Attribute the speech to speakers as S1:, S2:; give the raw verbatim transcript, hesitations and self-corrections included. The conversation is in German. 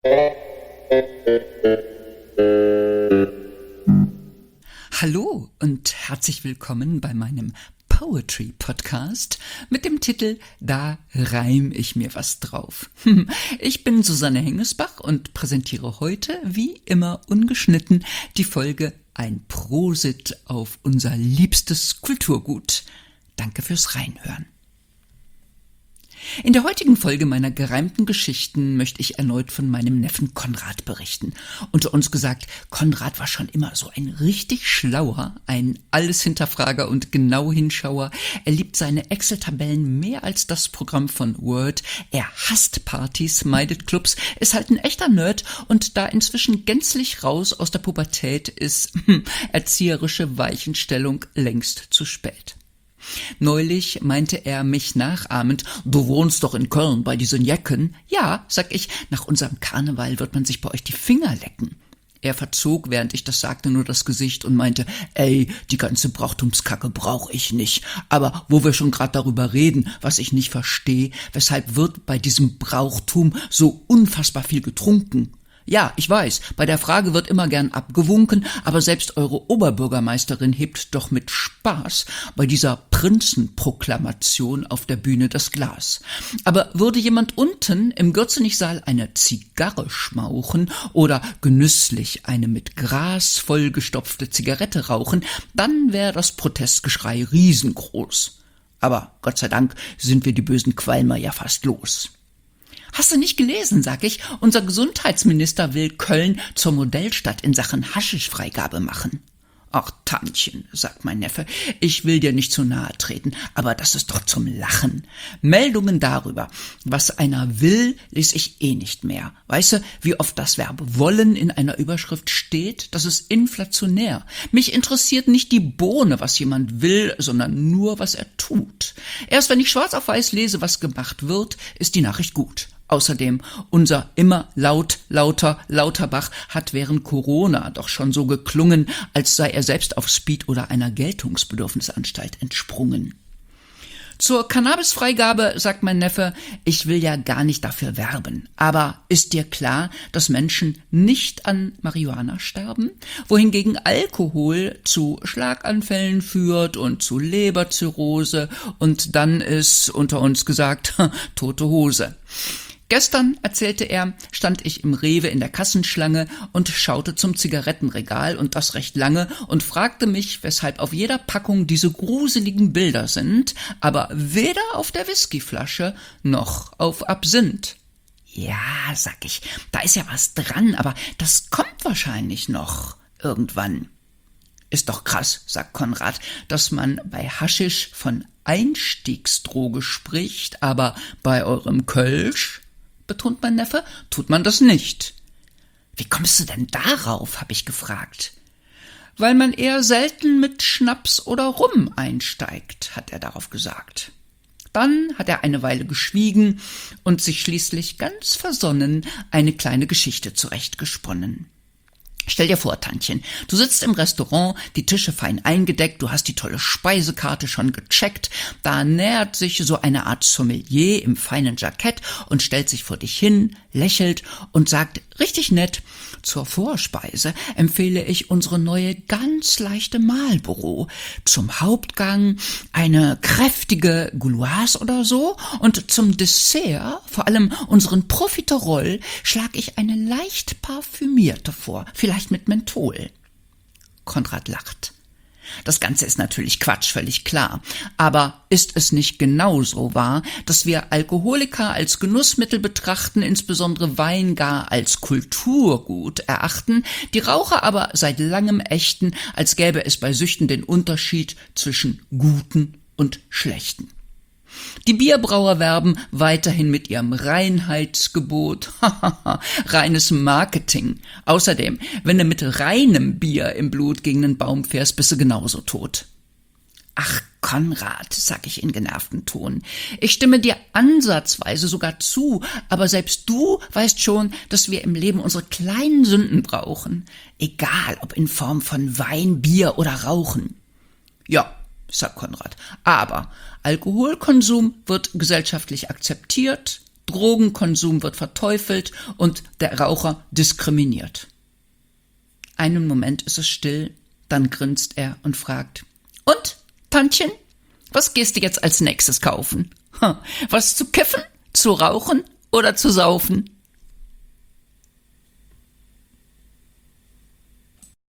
S1: Hallo und herzlich willkommen bei meinem Poetry Podcast mit dem Titel Da reim ich mir was drauf. Ich bin Susanne Hengesbach und präsentiere heute, wie immer ungeschnitten, die Folge Ein Prosit auf unser liebstes Kulturgut. Danke fürs Reinhören. In der heutigen Folge meiner gereimten Geschichten möchte ich erneut von meinem Neffen Konrad berichten. Unter uns gesagt, Konrad war schon immer so ein richtig schlauer, ein Alleshinterfrager und genau Hinschauer. Er liebt seine Excel-Tabellen mehr als das Programm von Word. Er hasst Partys, meidet Clubs, ist halt ein echter Nerd und da inzwischen gänzlich raus aus der Pubertät ist hm, erzieherische Weichenstellung längst zu spät. Neulich meinte er mich nachahmend, du wohnst doch in Köln bei diesen Jecken. Ja, sag ich, nach unserem Karneval wird man sich bei euch die Finger lecken. Er verzog, während ich das sagte, nur das Gesicht und meinte, ey, die ganze Brauchtumskacke brauch ich nicht. Aber wo wir schon gerade darüber reden, was ich nicht verstehe, weshalb wird bei diesem Brauchtum so unfassbar viel getrunken? Ja, ich weiß, bei der Frage wird immer gern abgewunken, aber selbst eure Oberbürgermeisterin hebt doch mit Spaß bei dieser Prinzenproklamation auf der Bühne das Glas. Aber würde jemand unten im Gürzenich-Saal eine Zigarre schmauchen oder genüsslich eine mit Gras vollgestopfte Zigarette rauchen, dann wäre das Protestgeschrei riesengroß. Aber Gott sei Dank sind wir die bösen Qualmer ja fast los. Hast du nicht gelesen, sag ich, unser Gesundheitsminister will Köln zur Modellstadt in Sachen Haschischfreigabe machen. Ach, Tantchen, sagt mein Neffe, ich will dir nicht zu nahe treten, aber das ist doch zum Lachen. Meldungen darüber, was einer will, lese ich eh nicht mehr. Weißt du, wie oft das Verb wollen in einer Überschrift steht? Das ist inflationär. Mich interessiert nicht die Bohne, was jemand will, sondern nur, was er tut. Erst wenn ich schwarz auf weiß lese, was gemacht wird, ist die Nachricht gut. Außerdem, unser immer laut, lauter Lauterbach hat während Corona doch schon so geklungen, als sei er selbst auf Speed oder einer Geltungsbedürfnisanstalt entsprungen. Zur Cannabisfreigabe sagt mein Neffe, ich will ja gar nicht dafür werben. Aber ist dir klar, dass Menschen nicht an Marihuana sterben? Wohingegen Alkohol zu Schlaganfällen führt und zu Leberzirrhose und dann ist, unter uns gesagt, tote Hose. Gestern, erzählte er, stand ich im Rewe in der Kassenschlange und schaute zum Zigarettenregal und das recht lange und fragte mich, weshalb auf jeder Packung diese gruseligen Bilder sind, aber weder auf der Whiskyflasche noch auf Absinth. Ja, sag ich, da ist ja was dran, aber das kommt wahrscheinlich noch irgendwann. Ist doch krass, sagt Konrad, dass man bei Haschisch von Einstiegsdroge spricht, aber bei eurem Kölsch, betont mein Neffe, tut man das nicht. Wie kommst du denn darauf, habe ich gefragt. Weil man eher selten mit Schnaps oder Rum einsteigt, hat er darauf gesagt. Dann hat er eine Weile geschwiegen und sich schließlich ganz versonnen eine kleine Geschichte zurechtgesponnen. Stell dir vor, Tantchen, du sitzt im Restaurant, die Tische fein eingedeckt, du hast die tolle Speisekarte schon gecheckt, da nähert sich so eine Art Sommelier im feinen Jackett und stellt sich vor dich hin, lächelt und sagt richtig nett, zur Vorspeise empfehle ich unsere neue ganz leichte Marlboro, zum Hauptgang eine kräftige Gouloise oder so und zum Dessert, vor allem unseren Profiterol, schlag ich eine leicht parfümierte vor, vielleicht mit Menthol. Konrad lacht. Das Ganze ist natürlich Quatsch, völlig klar. Aber ist es nicht genauso wahr, dass wir Alkoholiker als Genussmittel betrachten, insbesondere Wein gar als Kulturgut erachten, die Raucher aber seit langem ächten, als gäbe es bei Süchten den Unterschied zwischen guten und schlechten? Die Bierbrauer werben weiterhin mit ihrem Reinheitsgebot. Reines Marketing. Außerdem, wenn du mit reinem Bier im Blut gegen den Baum fährst, bist du genauso tot. Ach, Konrad, sag ich in genervtem Ton, ich stimme dir ansatzweise sogar zu, aber selbst du weißt schon, dass wir im Leben unsere kleinen Sünden brauchen. Egal, ob in Form von Wein, Bier oder Rauchen. Ja, sagt Konrad, aber Alkoholkonsum wird gesellschaftlich akzeptiert, Drogenkonsum wird verteufelt und der Raucher diskriminiert. Einen Moment ist es still, dann grinst er und fragt: Und, Tantchen, was gehst du jetzt als nächstes kaufen? Was zu kiffen, zu rauchen oder zu saufen?